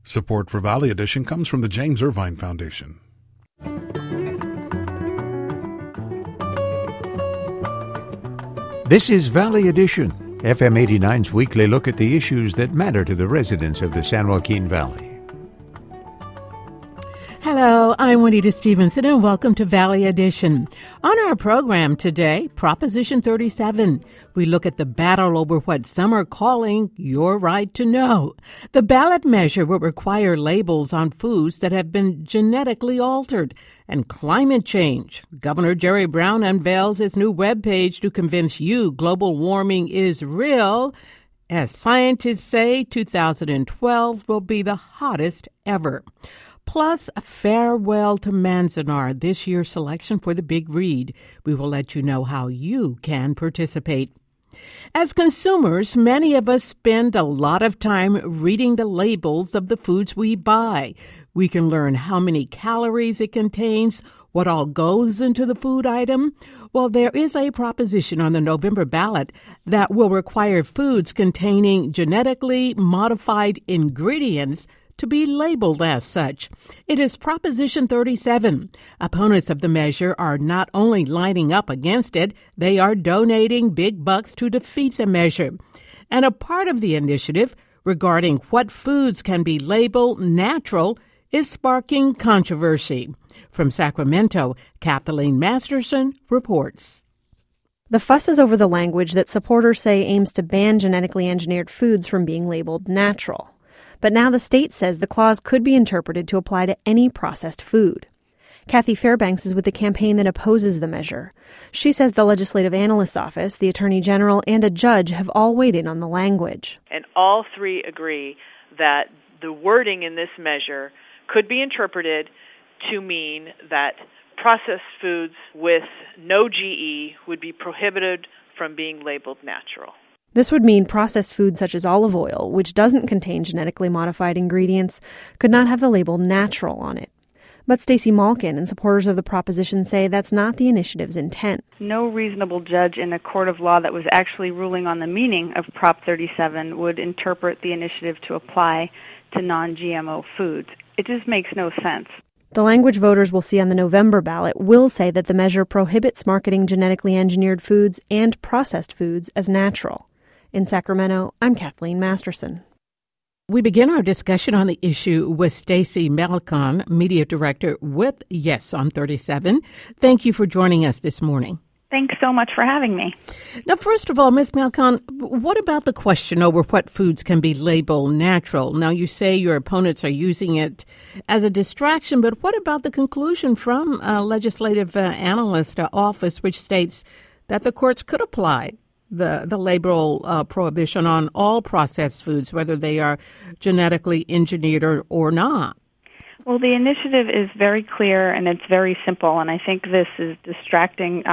Support for Valley Edition comes from the James Irvine Foundation. This is Valley Edition, FM 89's weekly look at the issues that matter to the residents of the San Joaquin Valley. Hello, I'm Juanita Stevenson, and welcome to Valley Edition. On our program today, Proposition 37. We look at the battle over what some are calling your right to know. The ballot measure will require labels on foods that have been genetically altered. And climate change. Governor Jerry Brown unveils his new webpage to convince you global warming is real. As scientists say, 2012 will be the hottest ever. Plus, a farewell to Manzanar, this year's selection for the Big Read. We will let you know how you can participate. As consumers, many of us spend a lot of time reading the labels of the foods we buy. We can learn how many calories it contains, what all goes into the food item. Well, there is a proposition on the November ballot that will require foods containing genetically modified ingredients to be labeled as such. It is Proposition 37. Opponents of the measure are not only lining up against it, they are donating big bucks to defeat the measure. And a part of the initiative regarding what foods can be labeled natural is sparking controversy. From Sacramento, Kathleen Masterson reports. The fuss is over the language that supporters say aims to ban genetically engineered foods from being labeled natural. But now the state says the clause could be interpreted to apply to any processed food. Kathy Fairbanks is with the campaign that opposes the measure. She says the Legislative Analyst's Office, the Attorney General, and a judge have all weighed in on the language. And all three agree that the wording in this measure could be interpreted to mean that processed foods with no GE would be prohibited from being labeled natural. This would mean processed foods such as olive oil, which doesn't contain genetically modified ingredients, could not have the label natural on it. But Stacey Malkin and supporters of the proposition say that's not the initiative's intent. No reasonable judge in a court of law that was actually ruling on the meaning of Prop 37 would interpret the initiative to apply to non-GMO foods. It just makes no sense. The language voters will see on the November ballot will say that the measure prohibits marketing genetically engineered foods and processed foods as natural. In Sacramento, I'm Kathleen Masterson. We begin our discussion on the issue with Stacey Malkin, Media Director with Yes on 37. Thank you for joining us this morning. Thanks so much for having me. Now, first of all, Ms. Malkin, what about the question over what foods can be labeled natural? Now, you say your opponents are using it as a distraction, but what about the conclusion from Legislative Analyst Office, which states that the courts could apply the label prohibition on all processed foods, whether they are genetically engineered or not? Well, the initiative is very clear and it's very simple, and I think this is distracting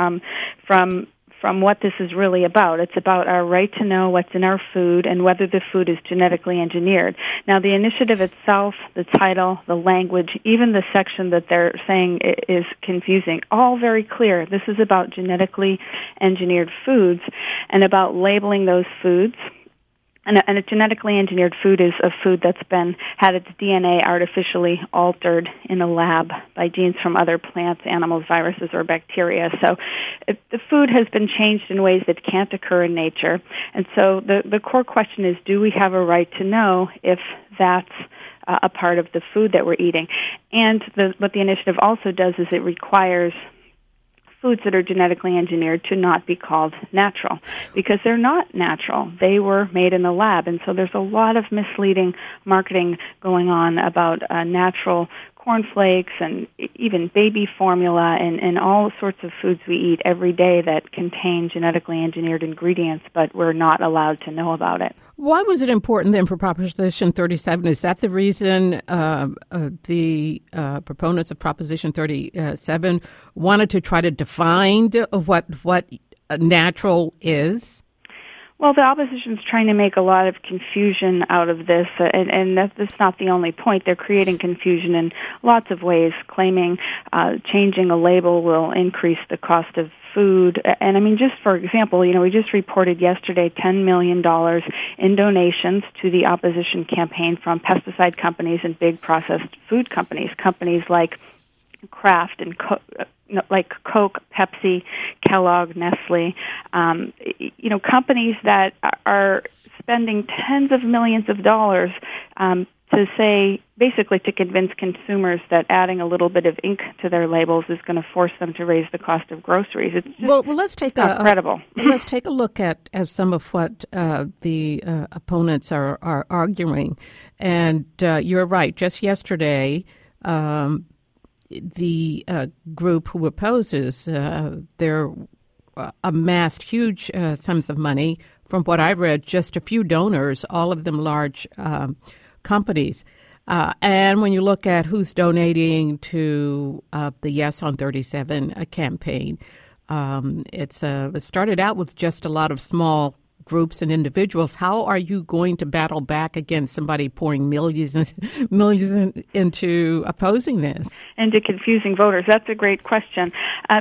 from what this is really about. It's about our right to know what's in our food and whether the food is genetically engineered. Now, the initiative itself, the title, the language, even the section that they're saying is confusing, all very clear. This is about genetically engineered foods and about labeling those foods. And a genetically engineered food is a food that's had its DNA artificially altered in a lab by genes from other plants, animals, viruses, or bacteria. So the food has been changed in ways that can't occur in nature. And so the core question is, do we have a right to know if that's a part of the food that we're eating? And what the initiative also does is it requires foods that are genetically engineered to not be called natural, because they're not natural. They were made in the lab, and so there's a lot of misleading marketing going on about natural cornflakes and even baby formula and all sorts of foods we eat every day that contain genetically engineered ingredients, but we're not allowed to know about it. Why was it important then for Proposition 37? Is that the reason the proponents of Proposition 37 wanted to try to define what natural is? Well, the opposition's trying to make a lot of confusion out of this, and that's not the only point. They're creating confusion in lots of ways, claiming changing a label will increase the cost of food. And I mean, just for example, we just reported yesterday $10 million in donations to the opposition campaign from pesticide companies and big processed food companies like Kraft and like Coke, Pepsi, Kellogg, Nestle, companies that are spending tens of millions of dollars to convince consumers that adding a little bit of ink to their labels is going to force them to raise the cost of groceries. It's just let's take incredible. Let's take a look at some of what the opponents are arguing. And you're right. Just yesterday, the group who opposes, they're amassed huge sums of money. From what I read, just a few donors, all of them large companies. And when you look at who's donating to the Yes on 37 campaign, it started out with just a lot of small groups and individuals. How are you going to battle back against somebody pouring millions into opposing this? Into confusing voters. That's a great question.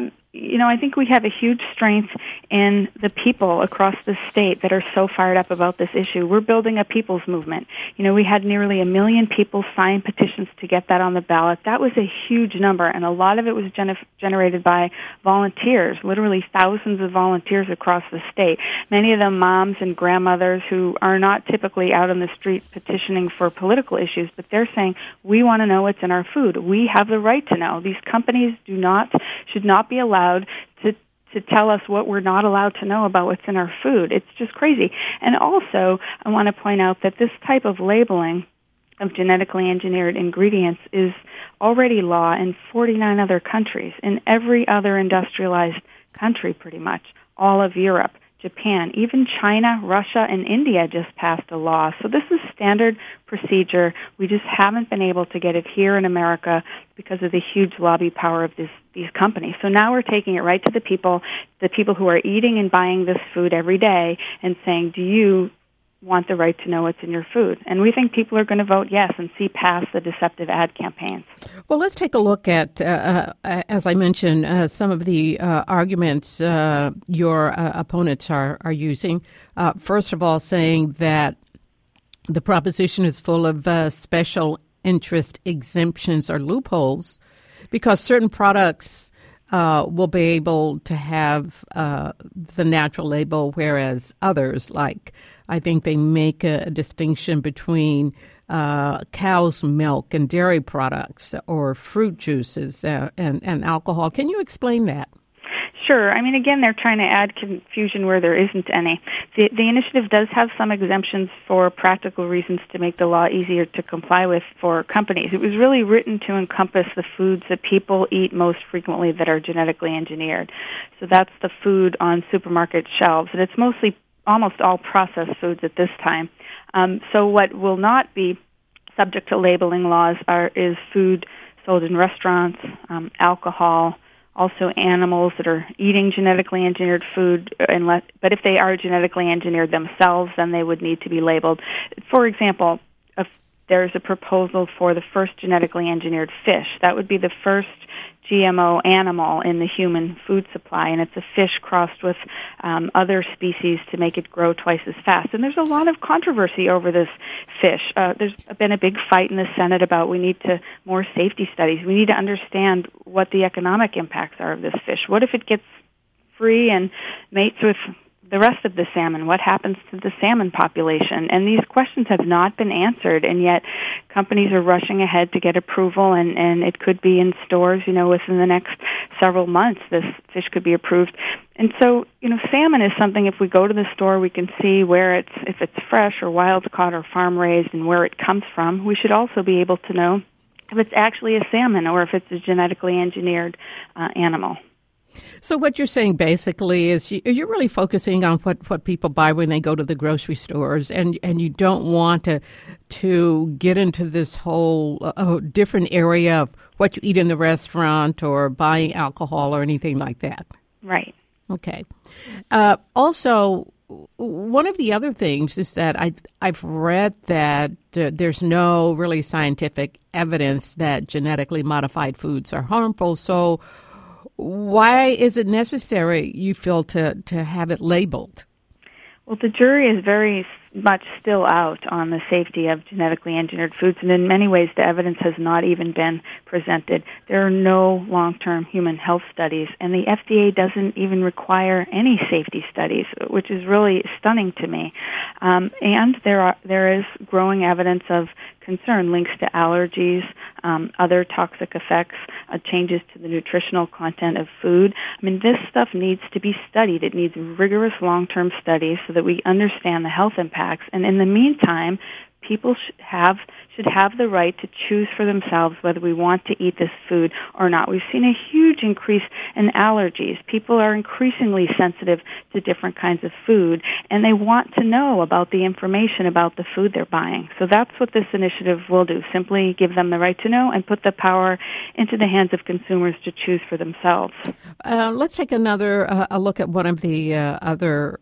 I think we have a huge strength in the people across the state that are so fired up about this issue. We're building a people's movement. We had nearly 1 million people sign petitions to get that on the ballot. That was a huge number, and a lot of it was generated by volunteers, literally thousands of volunteers across the state. Many of them moms and grandmothers who are not typically out on the street petitioning for political issues, but they're saying, we want to know what's in our food. We have the right to know. These companies should not be allowed to tell us what we're not allowed to know about what's in our food. It's just crazy. And also, I want to point out that this type of labeling of genetically engineered ingredients is already law in 49 other countries, in every other industrialized country pretty much, all of Europe, Japan, even China, Russia, and India just passed a law. So this is standard procedure. We just haven't been able to get it here in America because of the huge lobby power of these companies. So now we're taking it right to the people who are eating and buying this food every day, and saying, do you want the right to know what's in your food? And we think people are going to vote yes and see past the deceptive ad campaigns. Well, let's take a look at, as I mentioned, some of the arguments your opponents are using. First of all, saying that the proposition is full of special interest exemptions or loopholes because certain products will be able to have the natural label, whereas others, like I think they make a distinction between cow's milk and dairy products or fruit juices and alcohol. Can you explain that? Sure. I mean, again, they're trying to add confusion where there isn't any. The initiative does have some exemptions for practical reasons to make the law easier to comply with for companies. It was really written to encompass the foods that people eat most frequently that are genetically engineered. So that's the food on supermarket shelves, and it's almost all processed foods at this time. So what will not be subject to labeling laws is food sold in restaurants, alcohol, also animals that are eating genetically engineered food, but if they are genetically engineered themselves, then they would need to be labeled. For example, if there's a proposal for the first genetically engineered fish. That would be the first GMO animal in the human food supply, and it's a fish crossed with other species to make it grow twice as fast. And there's a lot of controversy over this fish. There's been a big fight in the Senate about we need more safety studies. We need to understand what the economic impacts are of this fish. What if it gets free and mates with the rest of the salmon? What happens to the salmon population? And these questions have not been answered, and yet companies are rushing ahead to get approval, and it could be in stores, within the next several months, this fish could be approved. And so, salmon is something, if we go to the store, we can see if it's fresh or wild caught or farm raised and where it comes from. We should also be able to know if it's actually a salmon or if it's a genetically engineered animal. So what you're saying basically is you're really focusing on what people buy when they go to the grocery stores, and you don't want to get into this whole different area of what you eat in the restaurant or buying alcohol or anything like that. Right. Okay. Also, one of the other things is that I've read that there's no really scientific evidence that genetically modified foods are harmful. So Why is it necessary, you feel, to have it labeled? Well, the jury is very much still out on the safety of genetically engineered foods, and in many ways the evidence has not even been presented. There are no long-term human health studies, and the FDA doesn't even require any safety studies, which is really stunning to me. And there is growing evidence of concern, links to allergies, other toxic effects, changes to the nutritional content of food. I mean, this stuff needs to be studied. It needs rigorous long-term studies so that we understand the health impacts. And in the meantime, people should have the right to choose for themselves whether we want to eat this food or not. We've seen a huge increase in allergies. People are increasingly sensitive to different kinds of food, and they want to know about the information about the food they're buying. So that's what this initiative will do, simply give them the right to know and put the power into the hands of consumers to choose for themselves. Let's take another look at one of the other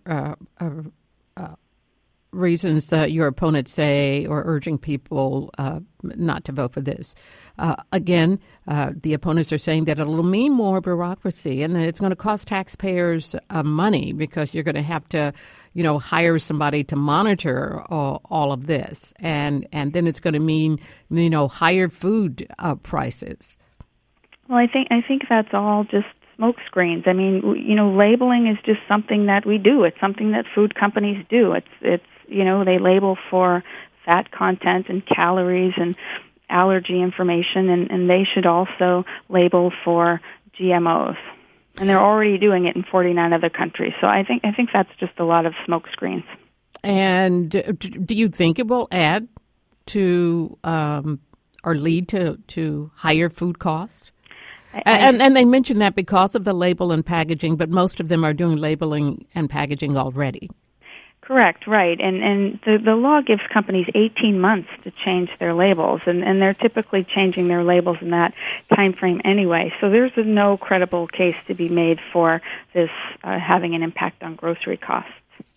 reasons your opponents say, or urging people not to vote for this. Again, the opponents are saying that it'll mean more bureaucracy and that it's going to cost taxpayers money because you're going to have to, hire somebody to monitor all of this. And then it's going to mean, higher food prices. Well, I think that's all just smoke screens. I mean, labeling is just something that we do. It's something that food companies do. It's they label for fat content and calories and allergy information, and they should also label for GMOs. And they're already doing it in 49 other countries. So I think that's just a lot of smoke screens. And do you think it will add to or lead to higher food costs? And they mention that because of the label and packaging, but most of them are doing labeling and packaging already. Correct, right. And the law gives companies 18 months to change their labels, and they're typically changing their labels in that time frame anyway. So there's no credible case to be made for this having an impact on grocery costs.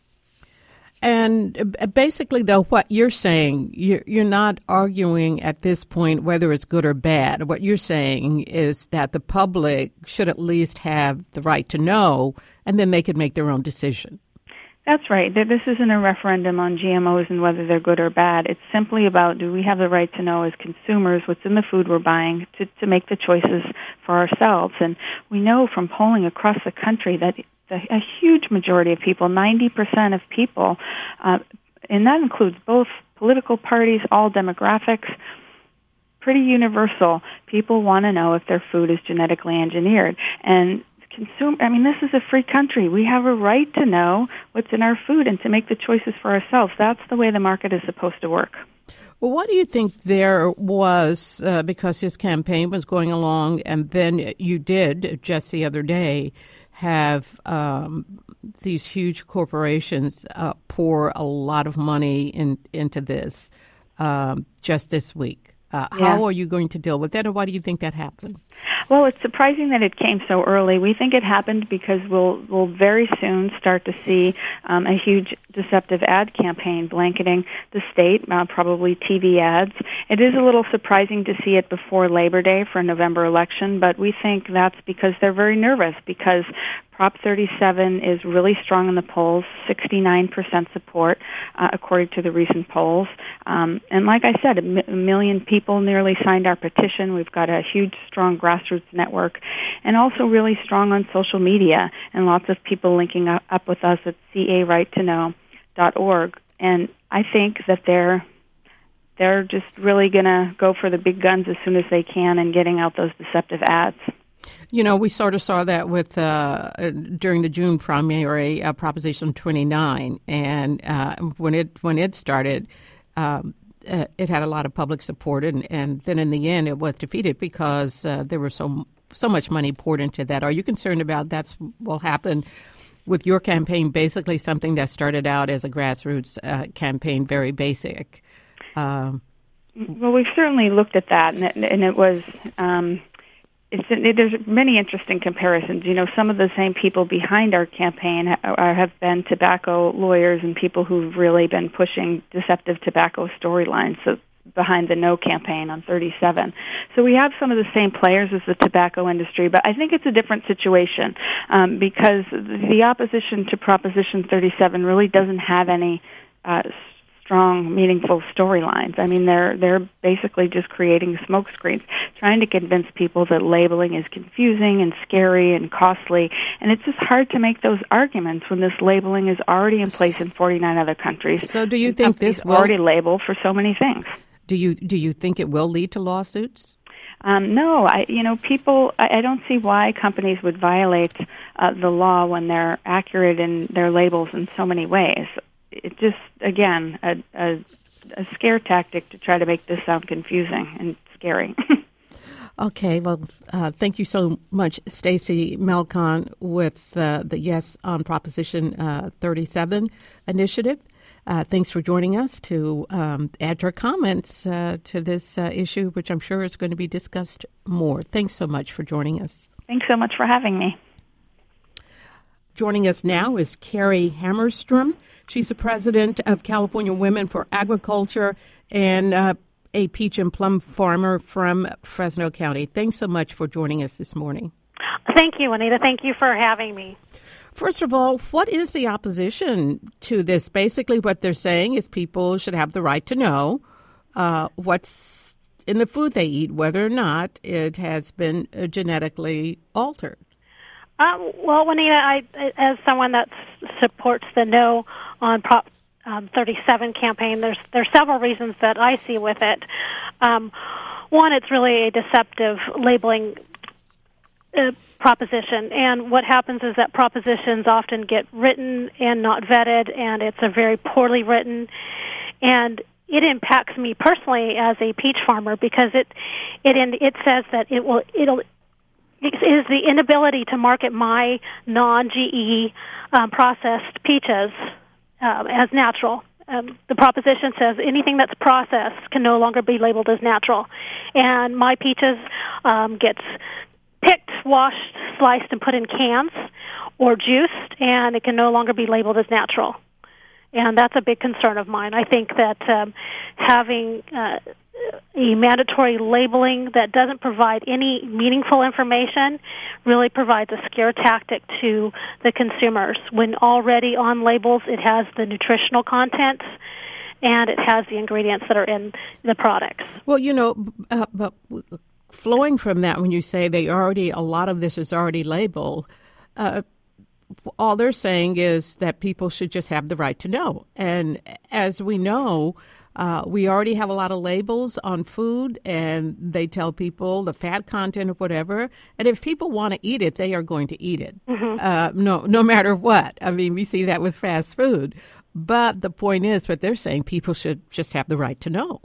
And basically, though, what you're saying, you're not arguing at this point whether it's good or bad. What you're saying is that the public should at least have the right to know, and then they could make their own decision. That's right. This isn't a referendum on GMOs and whether they're good or bad. It's simply about, do we have the right to know as consumers what's in the food we're buying to make the choices for ourselves? And we know from polling across the country that a huge majority of people, 90% of people, and that includes both political parties, all demographics, pretty universal. People want to know if their food is genetically engineered. And this is a free country. We have a right to know what's in our food and to make the choices for ourselves. That's the way the market is supposed to work. Well, what do you think there was, because his campaign was going along, and then you did, just the other day, have these huge corporations pour a lot of money into this just this week. How are you going to deal with that, and why do you think that happened? Well, it's surprising that it came so early. We think it happened because we'll very soon start to see a huge deceptive ad campaign blanketing the state, probably TV ads. It is a little surprising to see it before Labor Day for a November election, but we think that's because they're very nervous, because Prop 37 is really strong in the polls, 69% support, according to the recent polls. And like I said, a million people nearly signed our petition. We've got a huge, strong grassroots network, and also really strong on social media, and lots of people linking up with us at carightToknow.org. And I think that they're just really going to go for the big guns as soon as they can and getting out those deceptive ads. We sort of saw that with during the June primary, Proposition 29, and when it started, it had a lot of public support, and then in the end, it was defeated because there was so much money poured into that. Are you concerned about that will happen with your campaign? Basically, something that started out as a grassroots campaign, very basic. Well, we've certainly looked at that, and it was. There's many interesting comparisons. Some of the same people behind our campaign have been tobacco lawyers and people who've really been pushing deceptive tobacco storylines. So behind the No campaign on 37. So we have some of the same players as the tobacco industry, but I think it's a different situation because the opposition to Proposition 37 really doesn't have any strong, meaningful storylines. I mean, they're basically just creating smokescreens, trying to convince people that labeling is confusing and scary and costly, and it's just hard to make those arguments when this labeling is already in place in 49 other countries. So do you think this will already label for so many things? Do you think it will lead to lawsuits? No, I don't see why companies would violate the law when they're accurate in their labels in so many ways. It's just, again, a scare tactic to try to make this sound confusing and scary. Okay, well, thank you so much, Stacey Malcon with the Yes on Proposition 37 initiative. Thanks for joining us to add your comments to this issue, which I'm sure is going to be discussed more. Thanks so much for joining us. Thanks so much for having me. Joining us now is Carrie Hammerstrom. She's the president of California Women for Agriculture and a peach and plum farmer from Fresno County. Thanks so much for joining us this morning. Thank you, Anita. Thank you for having me. First of all, what is the opposition to this? Basically, what they're saying is people should have the right to know what's in the food they eat, whether or not it has been genetically altered. Well, Juanita, as someone that supports the No on Prop 37 campaign, there's several reasons that I see with it. One, it's really a deceptive labeling proposition, and what happens is that propositions often get written and not vetted, and it's a very poorly written, and it impacts me personally as a peach farmer because it says that it is the inability to market my non-GE processed peaches as natural. The proposition says anything that's processed can no longer be labeled as natural. And my peaches gets picked, washed, sliced, and put in cans or juiced, and it can no longer be labeled as natural. And that's a big concern of mine. I think that having a mandatory labeling that doesn't provide any meaningful information really provides a scare tactic to the consumers. When already on labels, it has the nutritional contents and it has the ingredients that are in the products. Well, but flowing from that, when you say a lot of this is already labeled, all they're saying is that people should just have the right to know. And as we know, we already have a lot of labels on food, and they tell people the fat content or whatever. And if people want to eat it, they are going to eat it, no matter what. I mean, we see that with fast food. But the point is, what they're saying, people should just have the right to know.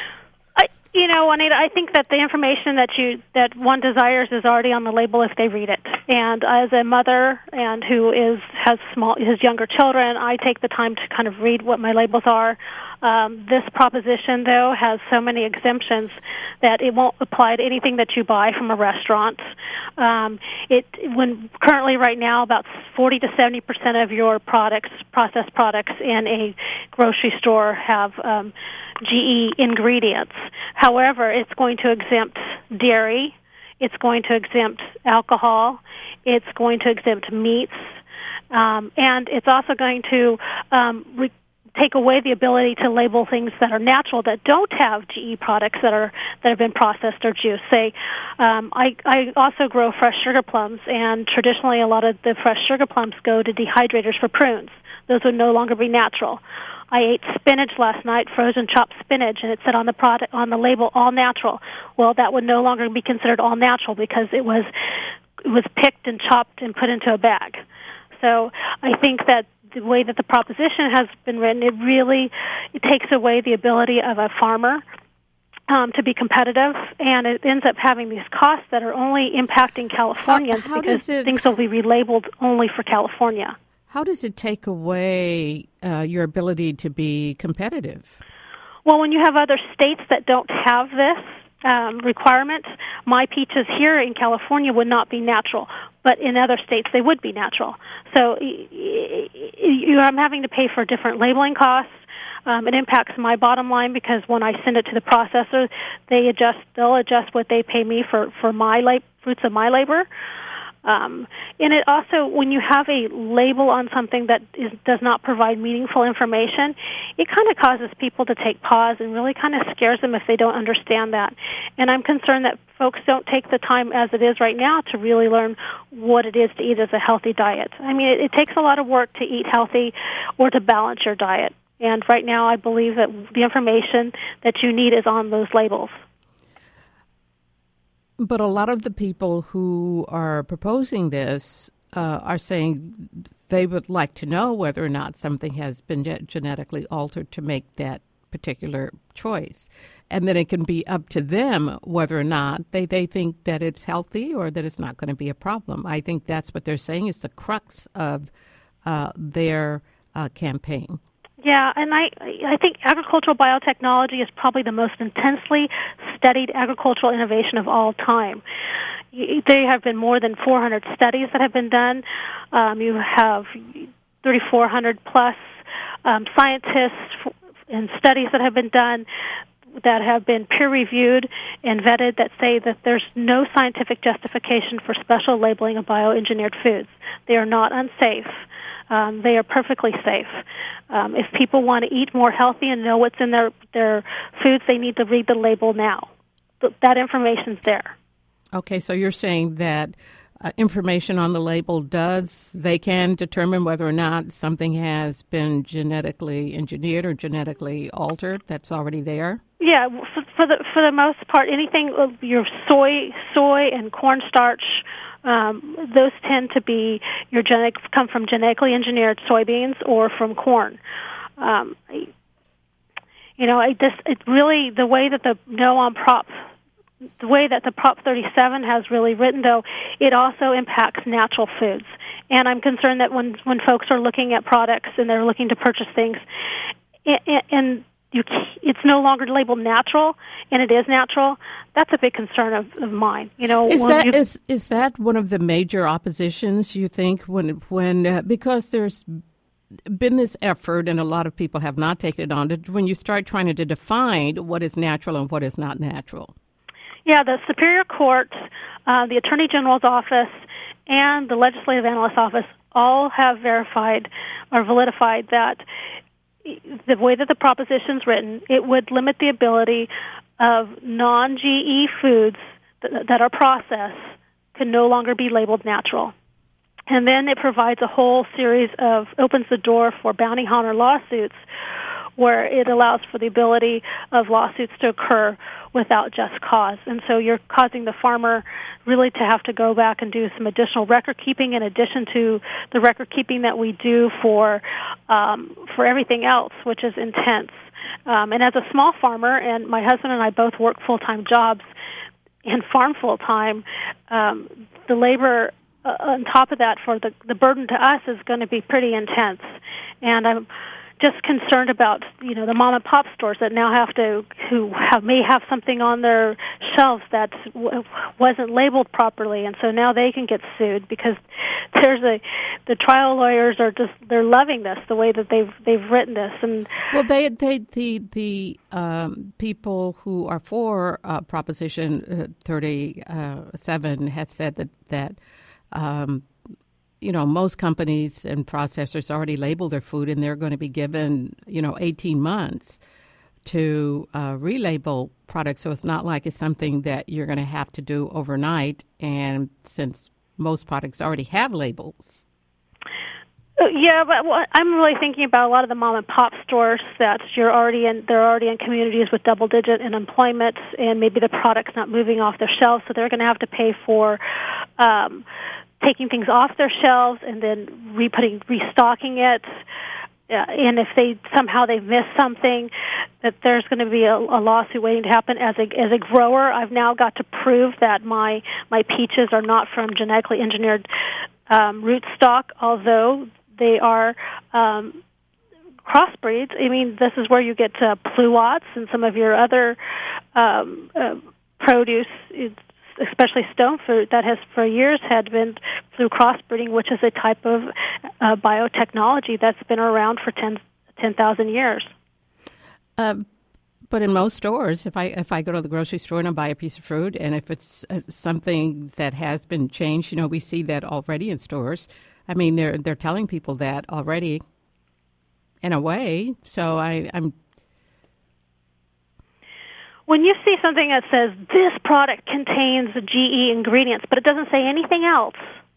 Juanita, I think that the information that one desires is already on the label if they read it. And as a mother and who has younger children, I take the time to kind of read what my labels are. This proposition, though, has so many exemptions that it won't apply to anything that you buy from a restaurant. Currently right now, about 40 to 70% of your processed products in a grocery store have GE ingredients. However, it's going to exempt dairy, it's going to exempt alcohol, it's going to exempt meats, and it's also going to take away the ability to label things that are natural that don't have GE products that have been processed or juiced. I also grow fresh sugar plums, and traditionally a lot of the fresh sugar plums go to dehydrators for prunes. Those would no longer be natural. I ate spinach last night, frozen chopped spinach, and it said on the label all natural. Well, that would no longer be considered all natural because it was picked and chopped and put into a bag. So I think that the way that the proposition has been written, it takes away the ability of a farmer to be competitive, and it ends up having these costs that are only impacting Californians because things will be relabeled only for California. How does it take away your ability to be competitive? Well, when you have other states that don't have this requirement, my peaches here in California would not be natural, but in other states they would be natural. So I'm having to pay for different labeling costs. It impacts my bottom line because when I send it to the processor, they'll adjust what they pay me for my fruits of my labor. And it also, when you have a label on something that does not provide meaningful information, it kind of causes people to take pause and really kind of scares them if they don't understand that. And I'm concerned that folks don't take the time as it is right now to really learn what it is to eat as a healthy diet. I mean, it takes a lot of work to eat healthy or to balance your diet. And right now I believe that the information that you need is on those labels. But a lot of the people who are proposing this are saying they would like to know whether or not something has been genetically altered to make that particular choice. And then it can be up to them whether or not they think that it's healthy or that it's not going to be a problem. I think that's what they're saying is the crux of their campaign. Yeah, and I think agricultural biotechnology is probably the most intensely studied agricultural innovation of all time. There have been more than 400 studies that have been done. You have 3,400 plus scientists and studies that have been done that have been peer-reviewed and vetted that say that there's no scientific justification for special labeling of bioengineered foods. They are not unsafe. They are perfectly safe. If people want to eat more healthy and know what's in their foods, they need to read the label now. That information's there. Okay, so you're saying that information on the label they can determine whether or not something has been genetically engineered or genetically altered that's already there? Yeah, for the most part, anything, your soy and cornstarch, those tend to be come from genetically engineered soybeans or from corn. It really, the way that the Prop 37 has really written, though, it also impacts natural foods. And I'm concerned that when folks are looking at products and they're looking to purchase things, and it's no longer labeled natural, and it is natural, that's a big concern of mine. Is that one of the major oppositions, you think, when because there's been this effort, and a lot of people have not taken it on, when you start trying to define what is natural and what is not natural? Yeah, the Superior Court, the Attorney General's office, and the Legislative Analyst's office all have verified or validified that the way that the proposition's written, it would limit the ability of non-GE foods that are processed can no longer be labeled natural. And then it provides a whole series opens the door for bounty hunter lawsuits where it allows for the ability of lawsuits to occur without just cause. And so you're causing the farmer really to have to go back and do some additional record keeping in addition to the record keeping that we do for everything else, which is intense. And as a small farmer, and my husband and I both work full-time jobs and farm full-time, the labor on top of that for the burden to us is going to be pretty intense. And I'm just concerned about, the mom and pop stores that now may have something on their shelves that wasn't labeled properly, and so now they can get sued because the trial lawyers they're loving this, the way that they've written this. And well, the people who are for Proposition 37 has said that most companies and processors already label their food, and they're going to be given, 18 months to relabel products. So it's not like it's something that you're going to have to do overnight. And since most products already have labels. Yeah, but I'm really thinking about a lot of the mom and pop stores that they're already in communities with double-digit unemployment, and maybe the product's not moving off their shelves, so they're going to have to pay for taking things off their shelves and then restocking it. And if they've missed something, that there's going to be a lawsuit waiting to happen. As a grower, I've now got to prove that my peaches are not from genetically engineered rootstock, although they are crossbreeds. I mean, this is where you get pluots and some of your other produce, especially stone fruit, that has for years had been through crossbreeding, which is a type of biotechnology that's been around for 10,000 years. But in most stores, if I go to the grocery store and I buy a piece of fruit, and if it's something that has been changed, we see that already in stores. I mean, they're telling people that already, in a way. So I'm. When you see something that says this product contains GE ingredients, but it doesn't say anything else,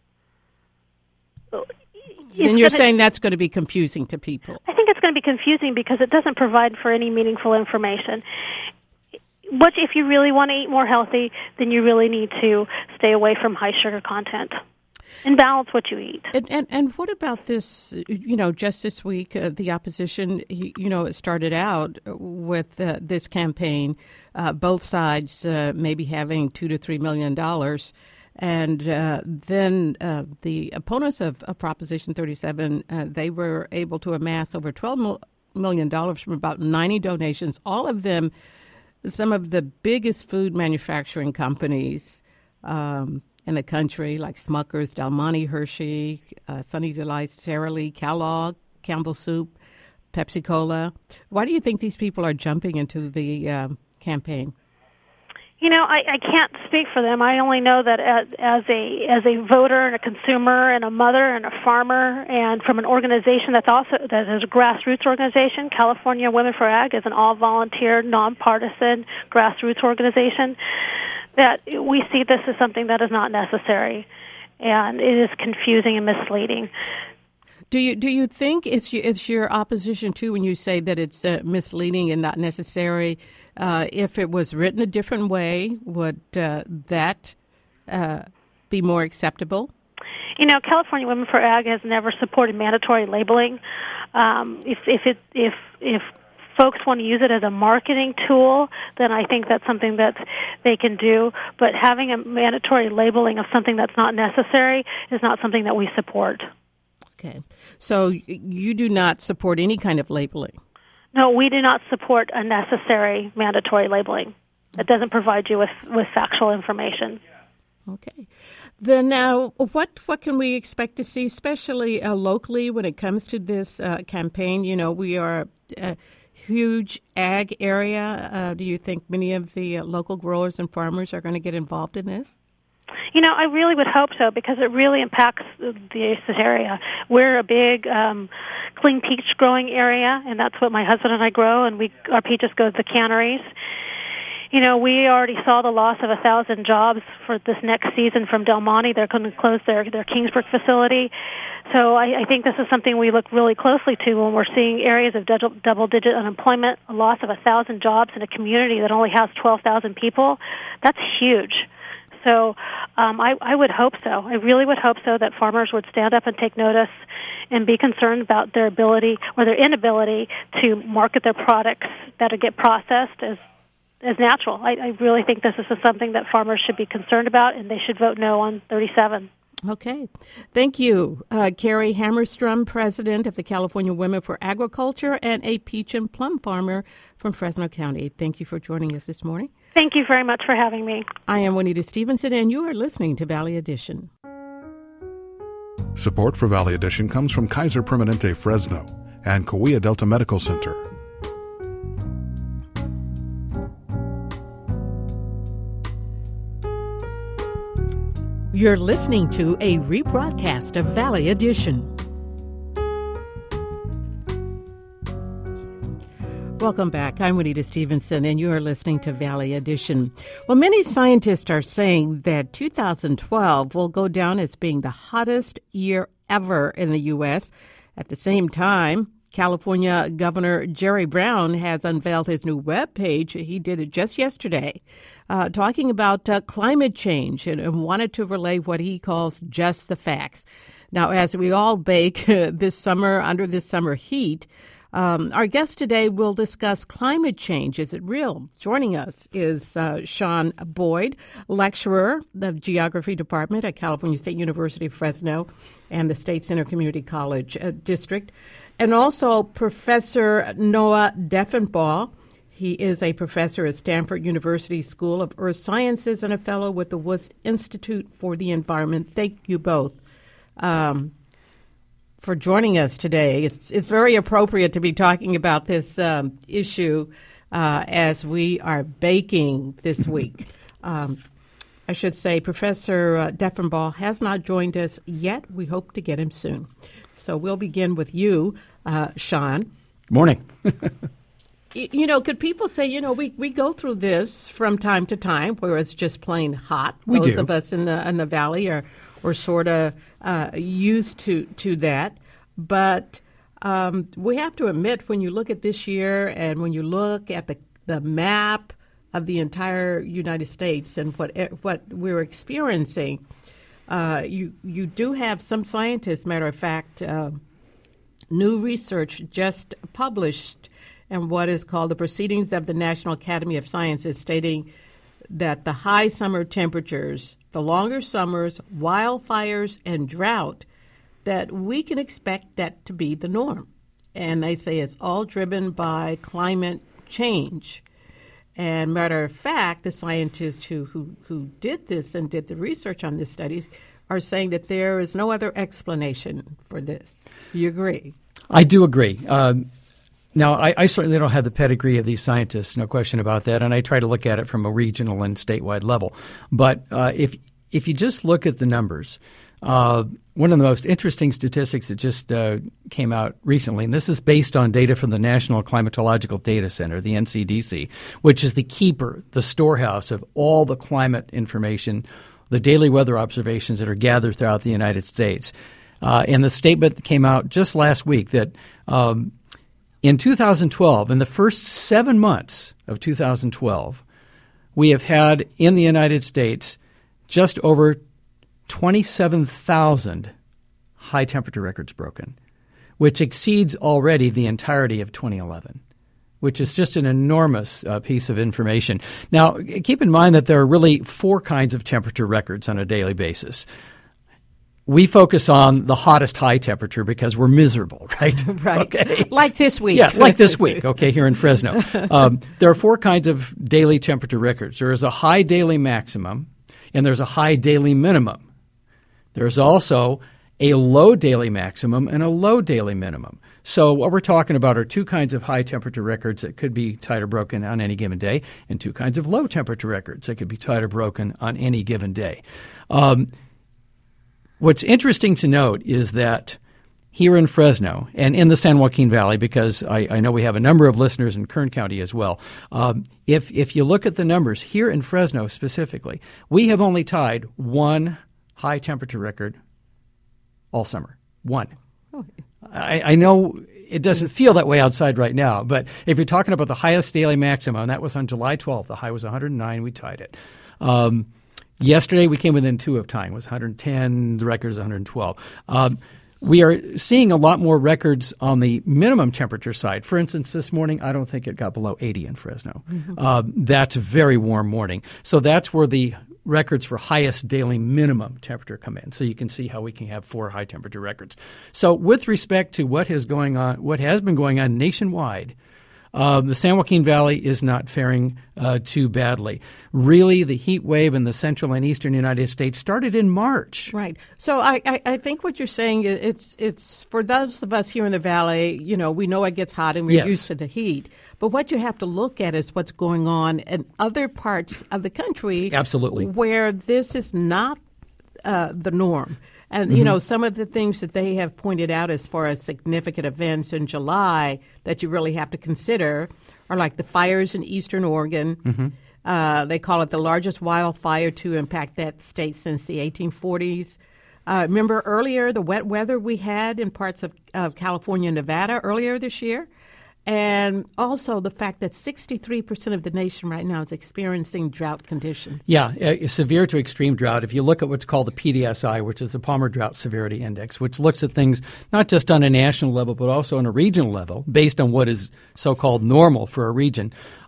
then you're saying that's going to be confusing to people. I think it's going to be confusing because it doesn't provide for any meaningful information. If you really want to eat more healthy, then you really need to stay away from high sugar content and balance what you eat. And what about this, just this week, the opposition, it started out with this campaign, both sides maybe having $2 to $3 million. And then the opponents of Proposition 37, they were able to amass over $12 million from about 90 donations, all of them some of the biggest food manufacturing companies in the country, like Smucker's, Del Monte, Hershey, Sunny Delights, Sara Lee, Kellogg, Campbell Soup, Pepsi-Cola. Why do you think these people are jumping into the campaign? I can't speak for them. I only know that as a voter and a consumer and a mother and a farmer, and from an organization that is a grassroots organization, California Women for Ag is an all-volunteer, nonpartisan grassroots organization, that we see this as something that is not necessary, and it is confusing and misleading. Do you think it's your opposition too when you say that it's misleading and not necessary? If it was written a different way, would that be more acceptable? California Women for Ag has never supported mandatory labeling. If folks want to use it as a marketing tool, then I think that's something that they can do. But having a mandatory labeling of something that's not necessary is not something that we support. Okay. So you do not support any kind of labeling? No, we do not support unnecessary mandatory labeling. It doesn't provide you with factual information. Okay. Then now, what can we expect to see, especially locally when it comes to this campaign? We are a huge ag area. Do you think many of the local growers and farmers are going to get involved in this? I really would hope so, because it really impacts this area. We're a big clean peach growing area, and that's what my husband and I grow, and our peaches go to the canneries. We already saw the loss of 1,000 jobs for this next season from Del Monte. They're going to close their Kingsbrook facility. So I think this is something we look really closely to when we're seeing areas of double-digit unemployment, a loss of 1,000 jobs in a community that only has 12,000 people. That's huge. So I would hope so. I really would hope so that farmers would stand up and take notice and be concerned about their ability or their inability to market their products that get processed as natural. I really think this is something that farmers should be concerned about, and they should vote no on 37. Okay. Thank you. Carrie Hammerstrom, president of the California Women for Agriculture and a peach and plum farmer from Fresno County. Thank you for joining us this morning. Thank you very much for having me. I am Juanita Stevenson, and you are listening to Valley Edition. Support for Valley Edition comes from Kaiser Permanente Fresno and Cahuilla Delta Medical Center. You're listening to a rebroadcast of Valley Edition. Welcome back. I'm Juanita Stevenson, and you are listening to Valley Edition. Well, many scientists are saying that 2012 will go down as being the hottest year ever in the U.S. At the same time, California Governor Jerry Brown has unveiled his new webpage. He did it just yesterday, talking about climate change and wanted to relay what he calls just the facts. Now, as we all bake this summer under this summer heat, our guest today will discuss climate change. Is it real? Joining us is Sean Boyd, lecturer of the Geography Department at California State University, Fresno, and the State Center Community College District, and also Professor Noah Deffenbaugh. He is a professor at Stanford University School of Earth Sciences and a fellow with the Woods Institute for the Environment. Thank you both for joining us today. It's very appropriate to be talking about this issue as we are baking this week. I should say Professor Deffinbaugh has not joined us yet. We hope to get him soon. So we'll begin with you, Sean. Morning. Could people say, we go through this from time to time where it's just plain hot. Those of us in the Valley are sort of used to that. But we have to admit, when you look at this year and when you look at the map of the entire United States and what we're experiencing, you do have some scientists, matter of fact, new research just published in what is called the Proceedings of the National Academy of Sciences, stating that the high summer temperatures, the longer summers, wildfires, and drought, that we can expect that to be the norm. And they say it's all driven by climate change. And matter of fact, the scientists who did this and did the research on these studies are saying that there is no other explanation for this. You agree? I do agree. Now, I certainly don't have the pedigree of these scientists, no question about that, and I try to look at it from a regional and statewide level. But if you just look at the numbers, one of the most interesting statistics that just came out recently, and this is based on data from the National Climatological Data Center, the NCDC, which is the keeper, the storehouse of all the climate information, the daily weather observations that are gathered throughout the United States. And the statement that came out just last week that in 2012, in the first 7 months of 2012, we have had in the United States just over 27,000 high-temperature records broken, which exceeds already the entirety of 2011, which is just an enormous piece of information. Now, keep in mind that there are really 4 kinds of temperature records on a daily basis. We focus on the hottest high temperature because we're miserable, right? Right. Okay. Like this week. Yeah, like this week, okay, here in Fresno. There are 4 kinds of daily temperature records. There is a high daily maximum, and there's a high daily minimum. There's also a low daily maximum and a low daily minimum. So what we're talking about are 2 kinds of high temperature records that could be tied or broken on any given day, and 2 kinds of low temperature records that could be tied or broken on any given day. What's interesting to note is that here in Fresno and in the San Joaquin Valley, because I know we have a number of listeners in Kern County as well, if you look at the numbers here in Fresno specifically, we have only tied 1 high temperature record all summer. 1. Oh. I know it doesn't feel that way outside right now, but if you're talking about the highest daily maximum, that was on July 12th. The high was 109. We tied it. Yesterday, we came within 2 of tying. It was 110. The record is 112. We are seeing a lot more records on the minimum temperature side. For instance, this morning, I don't think it got below 80 in Fresno. Mm-hmm. That's a very warm morning. So that's where the records for highest daily minimum temperature come in. So you can see how we can have 4 high temperature records. So with respect to what has been going on nationwide, the San Joaquin Valley is not faring too badly. Really, the heat wave in the central and eastern United States started in March. Right. So I think what you're saying, it's for those of us here in the Valley, we know it gets hot and we're used to the heat. But what you have to look at is what's going on in other parts of the country. Absolutely. Where this is not the norm. And, some of the things that they have pointed out as far as significant events in July that you really have to consider are like the fires in eastern Oregon. Mm-hmm. They call it the largest wildfire to impact that state since the 1840s. Remember earlier the wet weather we had in parts of California and Nevada earlier this year? And also the fact that 63% of the nation right now is experiencing drought conditions. Yeah, severe to extreme drought. If you look at what's called the PDSI, which is the Palmer Drought Severity Index, which looks at things not just on a national level but also on a regional level based on what is so-called normal for a region,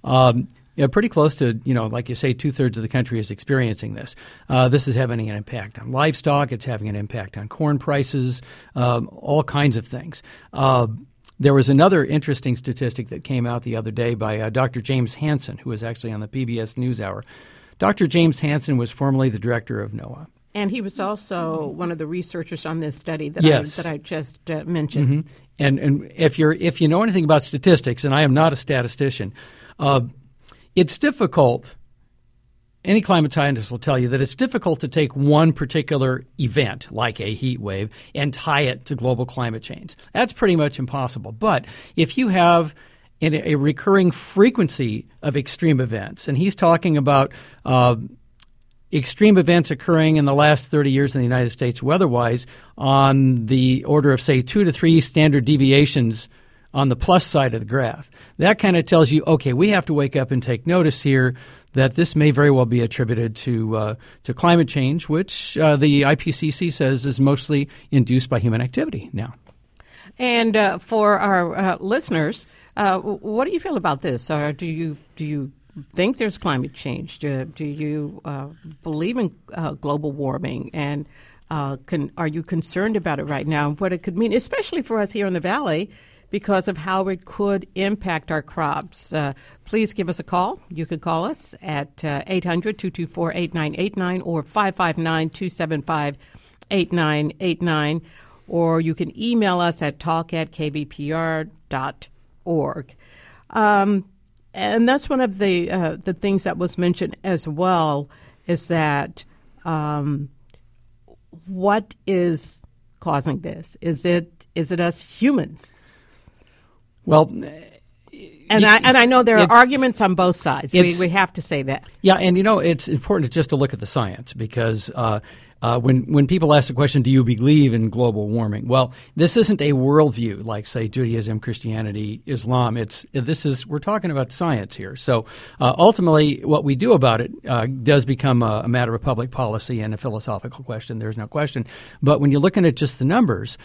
pretty close to, like you say, 2/3 of the country is experiencing this. This is having an impact on livestock. It's having an impact on corn prices, all kinds of things. There was another interesting statistic that came out the other day by Dr. James Hansen, who was actually on the PBS NewsHour. Dr. James Hansen was formerly the director of NOAA. And he was also one of the researchers on this study that I just mentioned. Mm-hmm. And if you know anything about statistics, and I am not a statistician, it's difficult. Any climate scientist will tell you that it's difficult to take one particular event, like a heat wave, and tie it to global climate change. That's pretty much impossible. But if you have a recurring frequency of extreme events, and he's talking about extreme events occurring in the last 30 years in the United States weather-wise on the order of, say, 2 to 3 standard deviations on the plus side of the graph. That kind of tells you, okay, we have to wake up and take notice here that this may very well be attributed to climate change, which the IPCC says is mostly induced by human activity now. And for our listeners, what do you feel about this? Do you think there's climate change? Do you believe in global warming? And are you concerned about it right now and what it could mean, especially for us here in the Valley, because of how it could impact our crops? Please give us a call. You could call us at 800-224-8989 or 559-275-8989, or you can email us at talk@kvpr.org. And that's one of the things that was mentioned as well, is that what is causing this? Is it us humans? Well, I know there are arguments on both sides. We have to say that. Yeah, and it's important just to look at the science, because when people ask the question, do you believe in global warming? Well, this isn't a worldview like, say, Judaism, Christianity, Islam. We're talking about science here. So ultimately, what we do about it does become a matter of public policy and a philosophical question. There's no question. But when you're looking at just the numbers,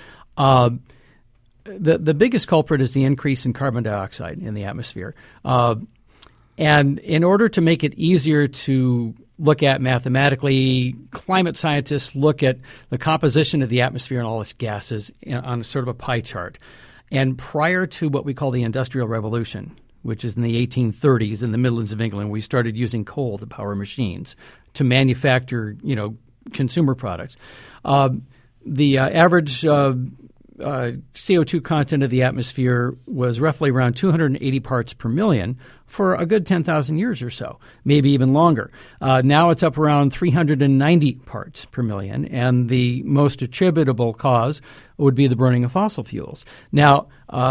the biggest culprit is the increase in carbon dioxide in the atmosphere. And in order to make it easier to look at mathematically, climate scientists look at the composition of the atmosphere and all its gases on sort of a pie chart. And prior to what we call the Industrial Revolution, which is in the 1830s in the Midlands of England, we started using coal to power machines to manufacture, consumer products. The average CO2 content of the atmosphere was roughly around 280 parts per million for a good 10,000 years or so, maybe even longer. Now it's up around 390 parts per million, and the most attributable cause would be the burning of fossil fuels. Now,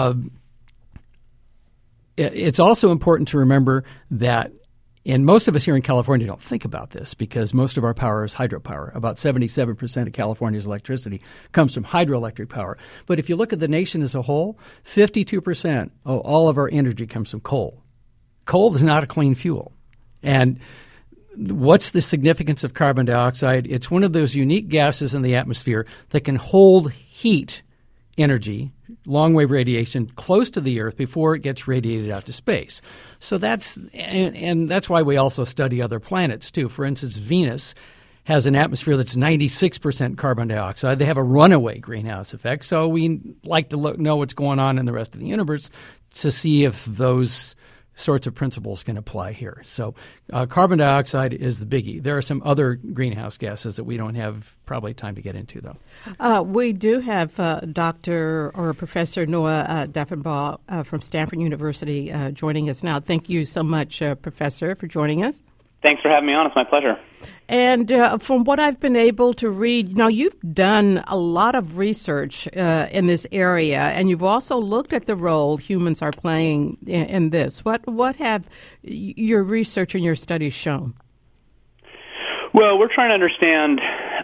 it's also important to remember that, and most of us here in California don't think about this because most of our power is hydropower. About 77% of California's electricity comes from hydroelectric power. But if you look at the nation as a whole, 52% of all of our energy comes from coal. Coal is not a clean fuel. And what's the significance of carbon dioxide? It's one of those unique gases in the atmosphere that can hold heat energy, long-wave radiation, close to the Earth before it gets radiated out to space. So that's why we also study other planets, too. For instance, Venus has an atmosphere that's 96% carbon dioxide. They have a runaway greenhouse effect. So we like to know what's going on in the rest of the universe to see if those sorts of principles can apply here. So carbon dioxide is the biggie. There are some other greenhouse gases that we don't have probably time to get into, though. We do have Dr. or Professor Noah Deffinbaugh from Stanford University joining us now. Thank you so much, Professor, for joining us. Thanks for having me on. It's my pleasure. And from what I've been able to read, now you've done a lot of research in this area, and you've also looked at the role humans are playing in this. What have your research and your studies shown? Well, we're trying to understand,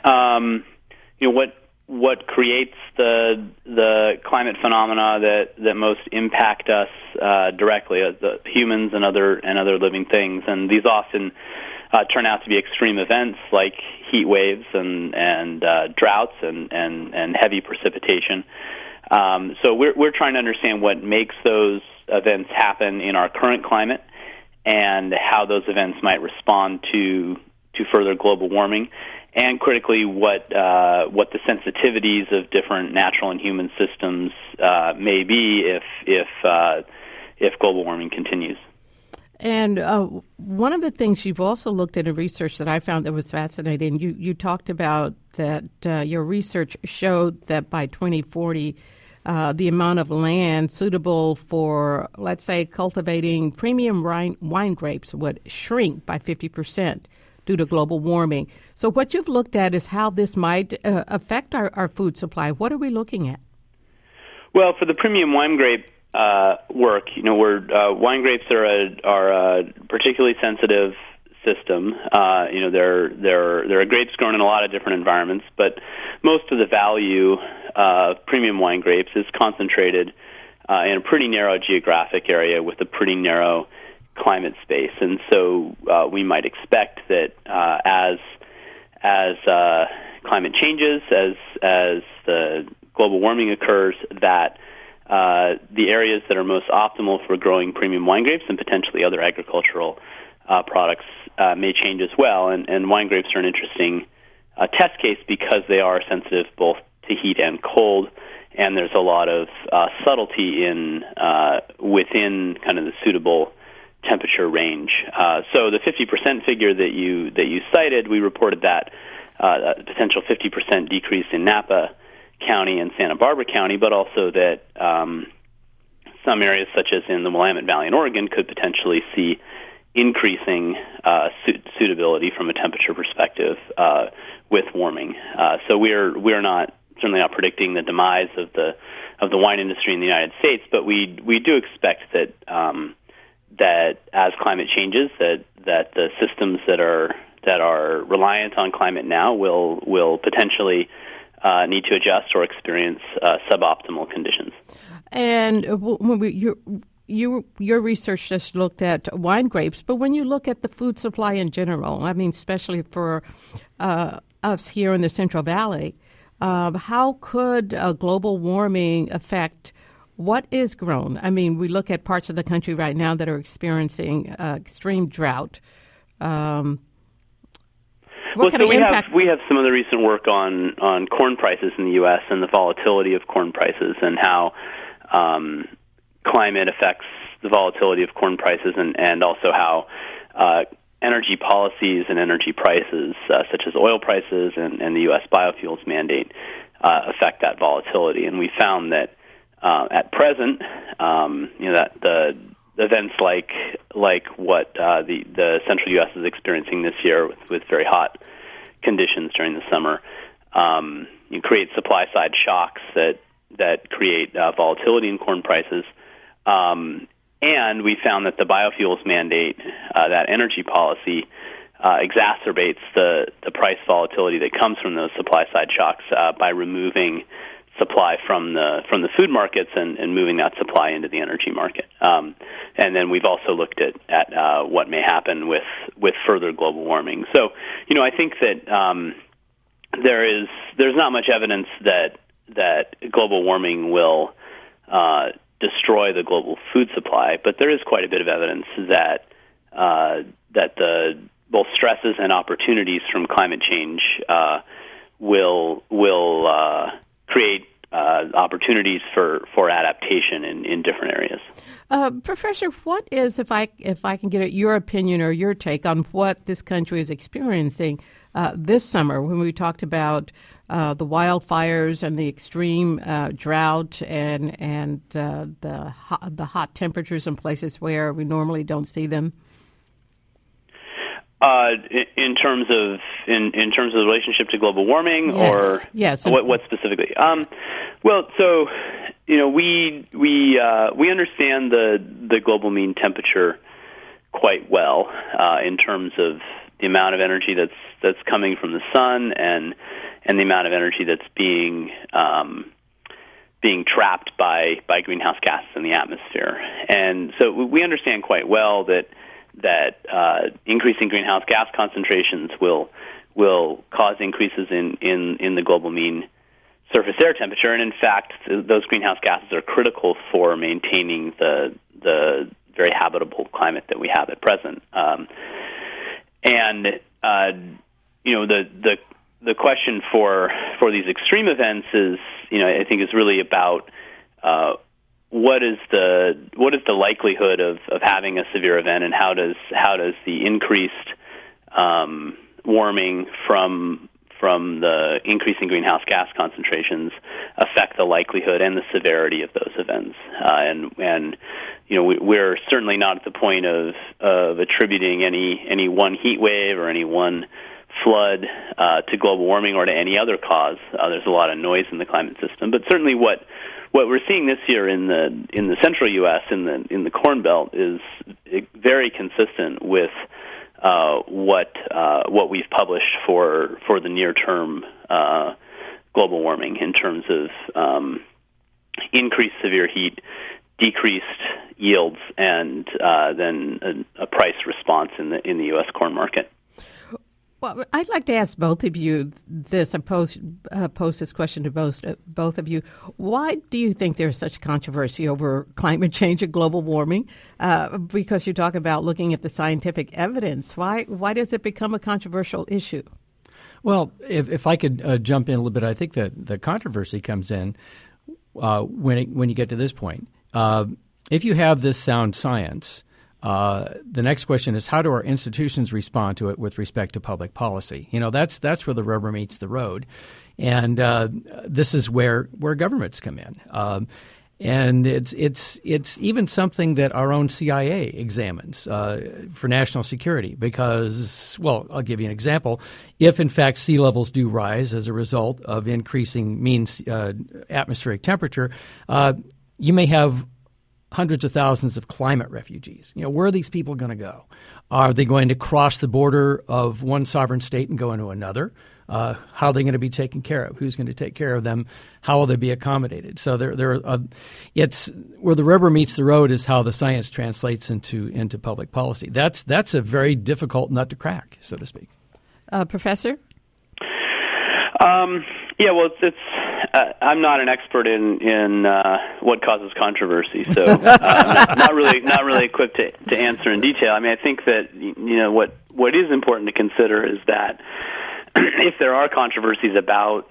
what creates the climate phenomena that most impact us directly, the humans and other living things, and these often turn out to be extreme events like heat waves and droughts and heavy precipitation. So we're trying to understand what makes those events happen in our current climate and how those events might respond to further global warming, and critically what the sensitivities of different natural and human systems may be if global warming continues. And one of the things you've also looked at in research that I found that was fascinating, you talked about that your research showed that by 2040, the amount of land suitable for, let's say, cultivating premium wine grapes would shrink by 50% due to global warming. So what you've looked at is how this might affect our food supply. What are we looking at? Well, for the premium wine grape work, wine grapes are a particularly sensitive system. There are grapes grown in a lot of different environments, but most of the value of premium wine grapes is concentrated in a pretty narrow geographic area with a pretty narrow climate space, and so we might expect that as climate changes, as the global warming occurs, that the areas that are most optimal for growing premium wine grapes and potentially other agricultural products may change as well. And wine grapes are an interesting test case because they are sensitive both to heat and cold, and there's a lot of subtlety within kind of the suitable temperature range. So the 50% figure that you cited, we reported that potential 50% decrease in Napa County and Santa Barbara County, but also that some areas, such as in the Willamette Valley in Oregon, could potentially see increasing suitability from a temperature perspective with warming. So we're certainly not predicting the demise of the wine industry in the United States, but we do expect that that as climate changes, that the systems that are reliant on climate now will potentially need to adjust or experience suboptimal conditions. And your research just looked at wine grapes, but when you look at the food supply in general, I mean, especially for us here in the Central Valley, how could global warming affect what is grown? I mean, we look at parts of the country right now that are experiencing extreme drought. We have some of the recent work on corn prices in the U.S. and the volatility of corn prices and how climate affects the volatility of corn prices and also how energy policies and energy prices, such as oil prices and the U.S. biofuels mandate, affect that volatility. And we found that at present, that the events like what the central U.S. is experiencing this year with very hot conditions during the summer, you create supply side shocks that create volatility in corn prices. And we found that the biofuels mandate, that energy policy, exacerbates the price volatility that comes from those supply side shocks by removing supply from the food markets and moving that supply into the energy market. And then we've also looked at what may happen with further global warming. So, I think that there's not much evidence that global warming will destroy the global food supply, but there is quite a bit of evidence that the both stresses and opportunities from climate change will create opportunities for adaptation in different areas. Professor, what is, if I can get your opinion or your take on what this country is experiencing this summer when we talked about the wildfires and the extreme drought and the hot temperatures in places where we normally don't see them? In terms of the relationship to global warming, yes. or yes, what specifically? Well, so we understand the global mean temperature quite well in terms of the amount of energy that's coming from the sun and the amount of energy that's being trapped by greenhouse gases in the atmosphere, and so we understand quite well that increasing greenhouse gas concentrations will cause increases in the global mean surface air temperature, and in fact, those greenhouse gases are critical for maintaining the very habitable climate that we have at present. The question for these extreme events is, I think, is really about what is the likelihood of having a severe event, and how does the increased warming from the increasing greenhouse gas concentrations affect the likelihood and the severity of those events? And we're certainly not at the point of attributing any one heat wave or any one flood to global warming or to any other cause. There's a lot of noise in the climate system, but certainly what we're seeing this year in the central U.S. in the Corn Belt is very consistent with what we've published for the near term global warming in terms of increased severe heat, decreased yields, and then a price response in the U.S. corn market. Well, I'd like to ask both of you this. I pose this question to both of you. Why do you think there's such controversy over climate change and global warming? Because you talk about looking at the scientific evidence. Why does it become a controversial issue? Well, if I could jump in a little bit, I think that the controversy comes in when you get to this point. If you have this sound science, the next question is, how do our institutions respond to it with respect to public policy? That's where the rubber meets the road, and this is where governments come in. And it's even something that our own CIA examines for national security because, well, I'll give you an example. If, in fact, sea levels do rise as a result of increasing mean atmospheric temperature, you may have hundreds of thousands of climate refugees. Where are these people going to go? Are they going to cross the border of one sovereign state and go into another? How are they going to be taken care of? Who's going to take care of them? How will they be accommodated? So it's where the rubber meets the road is how the science translates into public policy. That's a very difficult nut to crack, so to speak. Professor? Yeah, well, it's I'm not an expert in what causes controversy, so I'm not really equipped to answer in detail. I mean, I think that what is important to consider is that if there are controversies about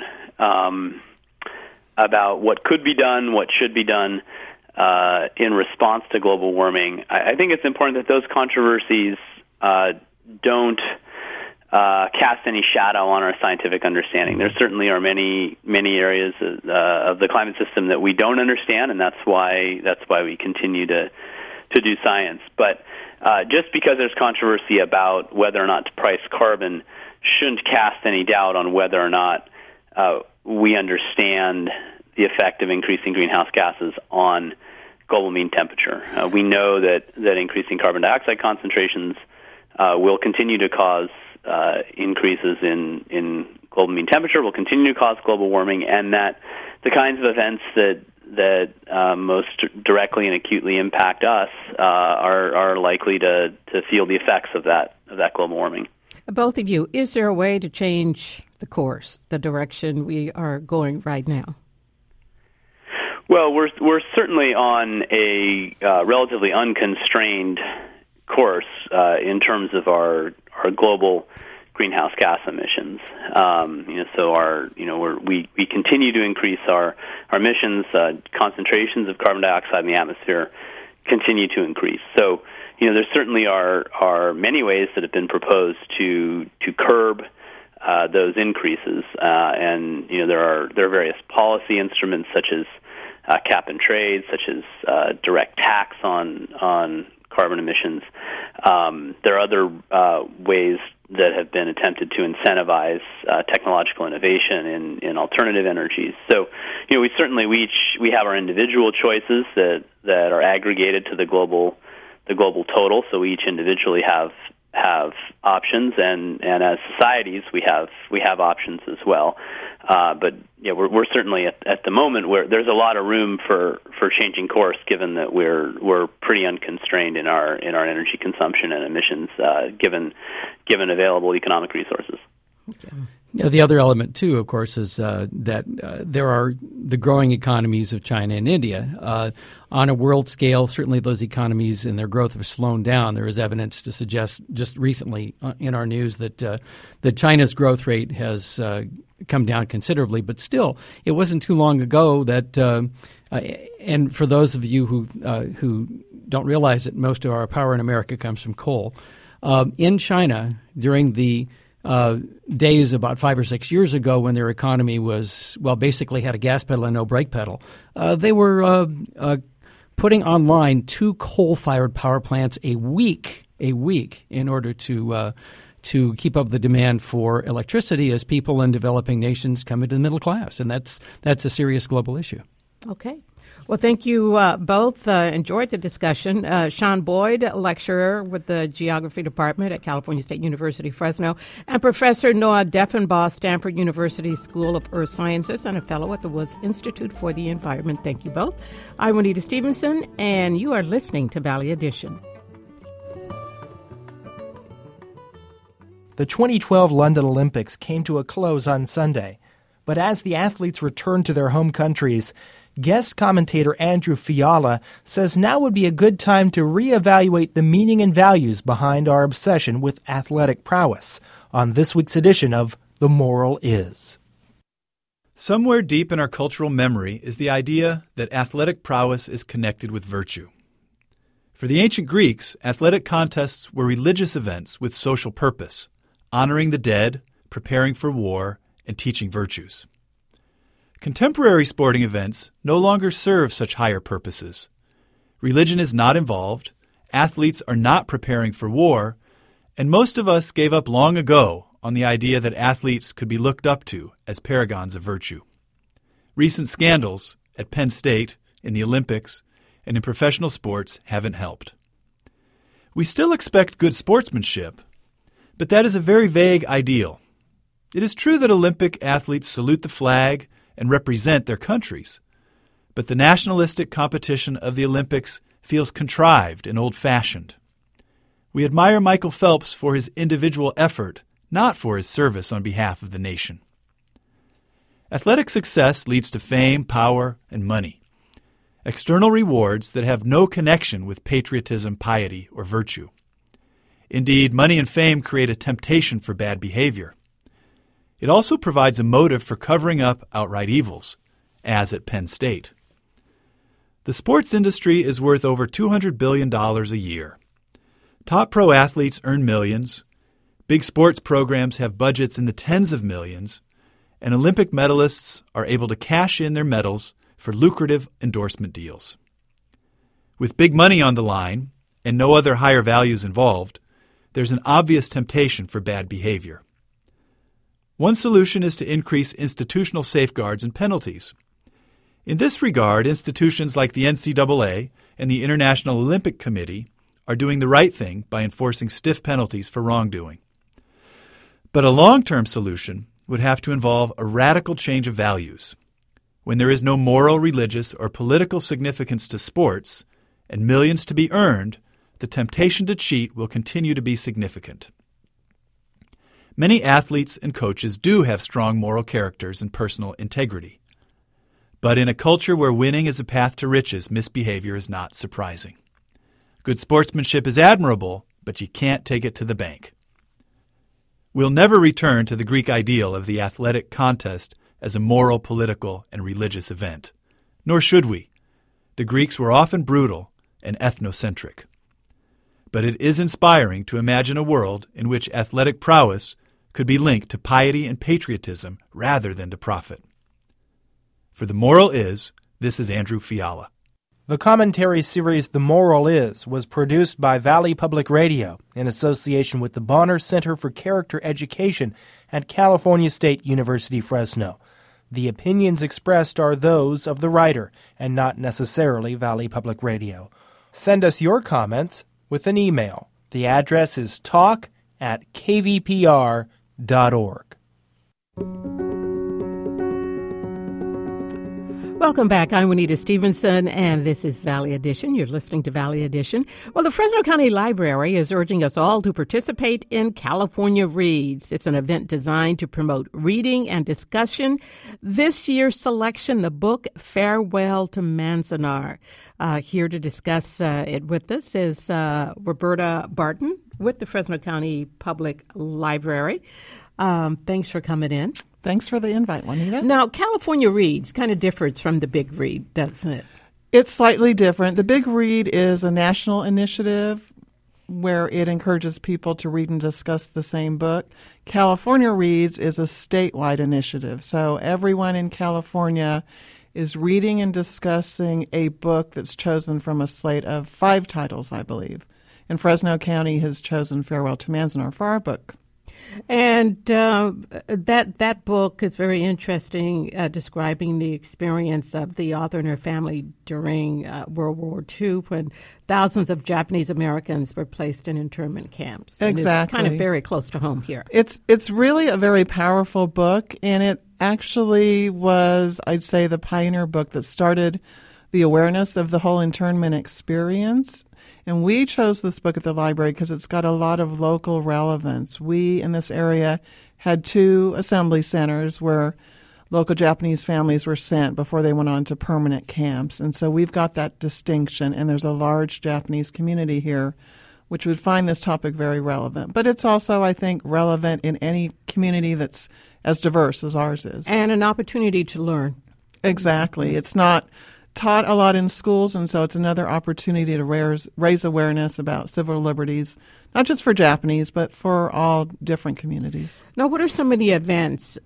what could be done, what should be done in response to global warming, I think it's important that those controversies don't cast any shadow on our scientific understanding. There certainly are many areas of the climate system that we don't understand, and that's why we continue to do science. But just because there's controversy about whether or not to price carbon shouldn't cast any doubt on whether or not we understand the effect of increasing greenhouse gases on global mean temperature. We know that increasing carbon dioxide concentrations will continue to cause increases in global mean temperature, will continue to cause global warming, and that the kinds of events that most directly and acutely impact us are likely to feel the effects of that global warming. Both of you, is there a way to change the course, the direction we are going right now? Well, we're certainly on a relatively unconstrained course in terms of our global greenhouse gas emissions. We continue to increase our emissions. Concentrations of carbon dioxide in the atmosphere continue to increase. So, there certainly are many ways that have been proposed to curb those increases, and there are various policy instruments such as cap and trade, such as direct tax on carbon emissions. There are other ways that have been attempted to incentivize technological innovation in alternative energies. So, we have our individual choices that are aggregated to the global total. So we each individually have options, and as societies we have options as well. But we're certainly at the moment where there's a lot of room for changing course, given that we're pretty unconstrained in our energy consumption and emissions, given available economic resources. Okay. The other element too, of course, is that there are the growing economies of China and India. On a world scale, certainly those economies and their growth have slowed down. There is evidence to suggest just recently in our news that China's growth rate has come down considerably. But still, it wasn't too long ago that, and for those of you who don't realize that most of our power in America comes from coal, in China during the days about 5 or 6 years ago when their economy was, basically had a gas pedal and no brake pedal, they were putting online 2 coal-fired power plants a week in order to keep up the demand for electricity as people in developing nations come into the middle class. And that's a serious global issue. Okay. Well, thank you both. Enjoyed the discussion. Sean Boyd, lecturer with the Geography Department at California State University, Fresno, and Professor Noah Deffenbaugh, Stanford University School of Earth Sciences, and a fellow at the Woods Institute for the Environment. Thank you both. I'm Juanita Stevenson, and you are listening to Valley Edition. The 2012 London Olympics came to a close on Sunday, but as the athletes returned to their home countries, guest commentator Andrew Fiala says now would be a good time to reevaluate the meaning and values behind our obsession with athletic prowess on this week's edition of The Moral Is. Somewhere deep in our cultural memory is the idea that athletic prowess is connected with virtue. For the ancient Greeks, athletic contests were religious events with social purpose, honoring the dead, preparing for war, and teaching virtues. Contemporary sporting events no longer serve such higher purposes. Religion is not involved, athletes are not preparing for war, and most of us gave up long ago on the idea that athletes could be looked up to as paragons of virtue. Recent scandals at Penn State, in the Olympics, and in professional sports haven't helped. We still expect good sportsmanship, but that is a very vague ideal. It is true that Olympic athletes salute the flag and represent their countries, but the nationalistic competition of the Olympics feels contrived and old-fashioned. We admire Michael Phelps for his individual effort, not for his service on behalf of the nation. Athletic success leads to fame, power, and money, external rewards that have no connection with patriotism, piety, or virtue. Indeed, money and fame create a temptation for bad behavior. It also provides a motive for covering up outright evils, as at Penn State. The sports industry is worth over $200 billion a year. Top pro athletes earn millions, big sports programs have budgets in the tens of millions, and Olympic medalists are able to cash in their medals for lucrative endorsement deals. With big money on the line and no other higher values involved, there's an obvious temptation for bad behavior. One solution is to increase institutional safeguards and penalties. In this regard, institutions like the NCAA and the International Olympic Committee are doing the right thing by enforcing stiff penalties for wrongdoing. But a long-term solution would have to involve a radical change of values. When there is no moral, religious, or political significance to sports, and millions to be earned, the temptation to cheat will continue to be significant. Many athletes and coaches do have strong moral characters and personal integrity. But in a culture where winning is a path to riches, misbehavior is not surprising. Good sportsmanship is admirable, but you can't take it to the bank. We'll never return to the Greek ideal of the athletic contest as a moral, political, and religious event. Nor should we. The Greeks were often brutal and ethnocentric. But it is inspiring to imagine a world in which athletic prowess could be linked to piety and patriotism rather than to profit. For The Moral Is, this is Andrew Fiala. The commentary series The Moral Is was produced by Valley Public Radio in association with the Bonner Center for Character Education at California State University, Fresno. The opinions expressed are those of the writer and not necessarily Valley Public Radio. Send us your comments with an email. The address is talk@kvpr.org. Welcome back. I'm Juanita Stevenson, and this is Valley Edition. You're listening to Valley Edition. Well, the Fresno County Library is urging us all to participate in California Reads. It's an event designed to promote reading and discussion. This year's selection, the book Farewell to Manzanar. Here to discuss it with us is Roberta Barton with the Fresno County Public Library. Thanks for coming in. Thanks for the invite, Juanita. Now, California Reads kind of differs from the Big Read, doesn't it? It's slightly different. The Big Read is a national initiative where it encourages people to read and discuss the same book. California Reads is a statewide initiative. So everyone in California is reading and discussing a book that's chosen from a slate of 5 titles, I believe. And Fresno County has chosen Farewell to Manzanar for our book. And that book is very interesting, describing the experience of the author and her family during World War II, when thousands of Japanese Americans were placed in internment camps. And exactly. It's kind of very close to home here. It's really a very powerful book, and it actually was, I'd say, the pioneer book that started the awareness of the whole internment experience. And we chose this book at the library because it's got a lot of local relevance. We, in this area, had 2 assembly centers where local Japanese families were sent before they went on to permanent camps. And so we've got that distinction, and there's a large Japanese community here which would find this topic very relevant. But it's also, I think, relevant in any community that's as diverse as ours is. And an opportunity to learn. Exactly. It's not taught a lot in schools, and so it's another opportunity to raise awareness about civil liberties, not just for Japanese, but for all different communities. Now, what are some of the events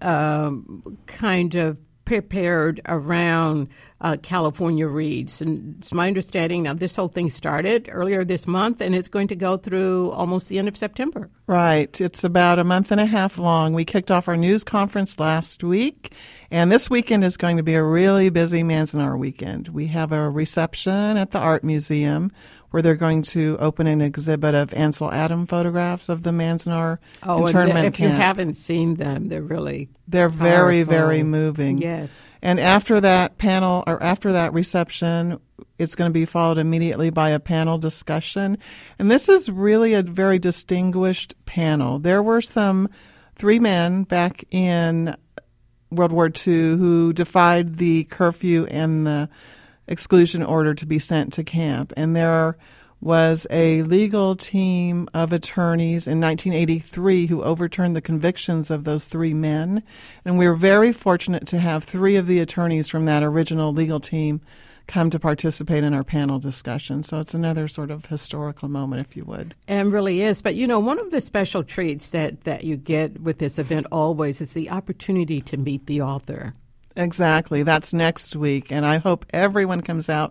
kind of prepared around California Reads? And it's my understanding now this whole thing started earlier this month, and it's going to go through almost the end of September. Right. It's about a month and a half long. We kicked off our news conference last week, and this weekend is going to be a really busy Manzanar weekend. We have a reception at the Art Museum where they're going to open an exhibit of Ansel Adams photographs of the Manzanar internment camp. If you haven't seen them, they're They're powerful. Very, very moving. Yes. And after that panel, or after that reception, it's going to be followed immediately by a panel discussion. And this is really a very distinguished panel. There were some 3 men back in World War II who defied the curfew and the exclusion order to be sent to camp. And there was a legal team of attorneys in 1983 who overturned the convictions of those 3 men. And we were very fortunate to have 3 of the attorneys from that original legal team come to participate in our panel discussion. So it's another sort of historical moment, if you would. And really is. But, one of the special treats that you get with this event always is the opportunity to meet the author. Exactly. That's next week. And I hope everyone comes out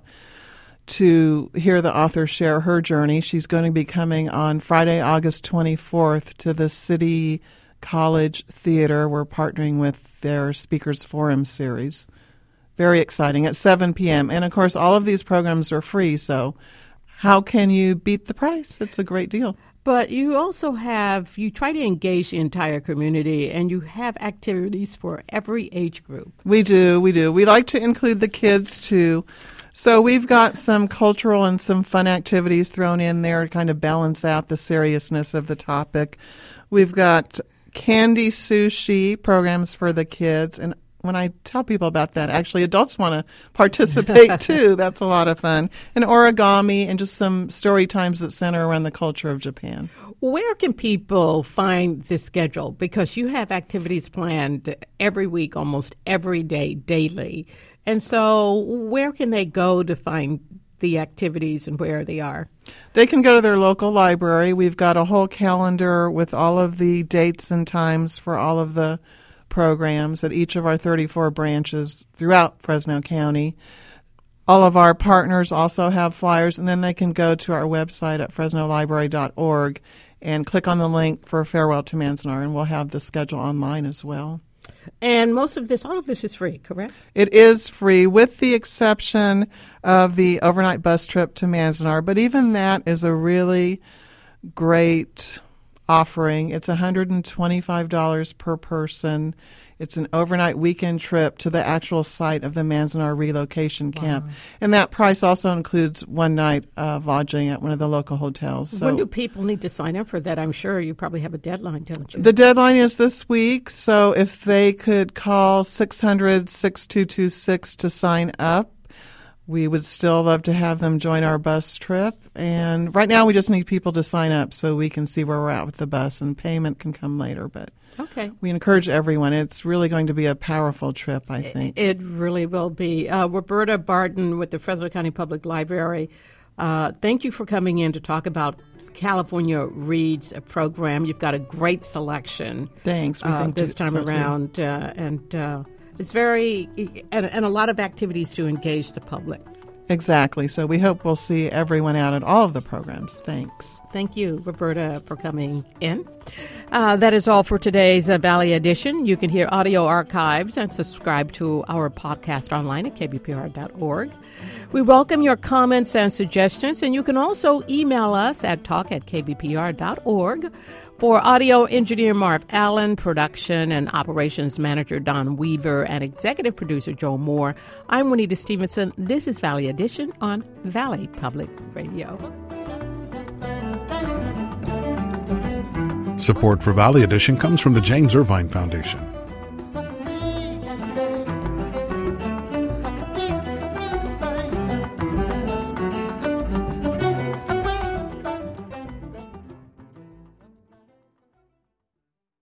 to hear the author share her journey. She's going to be coming on Friday, August 24th to the City College Theater. We're partnering with their Speakers Forum series. Very exciting, at 7 p.m. And, of course, all of these programs are free, so how can you beat the price? It's a great deal. But you also you try to engage the entire community, and you have activities for every age group. We do. We like to include the kids, too. So we've got some cultural and some fun activities thrown in there to kind of balance out the seriousness of the topic. We've got candy sushi programs for the kids, and when I tell people about that, actually adults want to participate too. That's a lot of fun. And origami and just some story times that center around the culture of Japan. Where can people find this schedule? Because you have activities planned every week, almost every day, daily. And so where can they go to find the activities and where they are? They can go to their local library. We've got a whole calendar with all of the dates and times for all of the programs at each of our 34 branches throughout Fresno County. All of our partners also have flyers, and then they can go to our website at fresnolibrary.org and click on the link for Farewell to Manzanar, and we'll have the schedule online as well. And all of this is free, correct? It is free, with the exception of the overnight bus trip to Manzanar, but even that is a really great offering. It's $125 per person. It's an overnight weekend trip to the actual site of the Manzanar relocation camp. And that price also includes one night of lodging at one of the local hotels. So when do people need to sign up for that? I'm sure you probably have a deadline, don't you? The deadline is this week, so if they could call 600-6226 to sign up, we would still love to have them join our bus trip. And right now we just need people to sign up so we can see where we're at with the bus, and payment can come later. But okay, we encourage everyone. It's really going to be a powerful trip, I think. It really will be. Roberta Barton with the Fresno County Public Library, thank you for coming in to talk about California Reads program. You've got a great selection. Thanks. We think this time around. It's very, and a lot of activities to engage the public. Exactly. So we hope we'll see everyone out at all of the programs. Thanks. Thank you, Roberta, for coming in. That is all for today's Valley Edition. You can hear audio archives and subscribe to our podcast online at kbpr.org. We welcome your comments and suggestions, and you can also email us at talk@kbpr.org. For audio engineer Marv Allen, production and operations manager Don Weaver, and executive producer Joe Moore, I'm Juanita Stevenson. This is Valley Edition on Valley Public Radio. Support for Valley Edition comes from the James Irvine Foundation.